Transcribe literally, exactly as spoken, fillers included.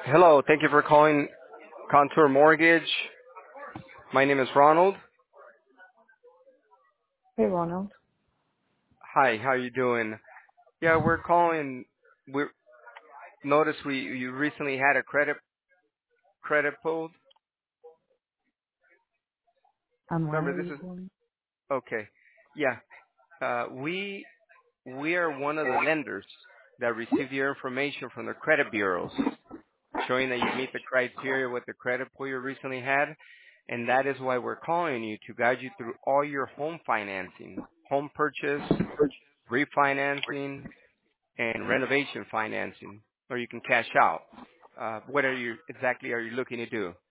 Hello, thank you for calling Contour Mortgage. My name is Ronald. Hey, Ronald. Hi, how you doing? Yeah, we're calling. We noticed we you recently had a credit credit pulled. And why Remember, are this you is calling? okay. Yeah, uh, we we are one of the lenders that received your information from the credit bureaus, showing that you meet the criteria with the credit pull you recently had, and that is why we're calling you to guide you through all your home financing, home purchase, refinancing, and renovation financing, or you can cash out. Uh, what are you exactly are you looking to do?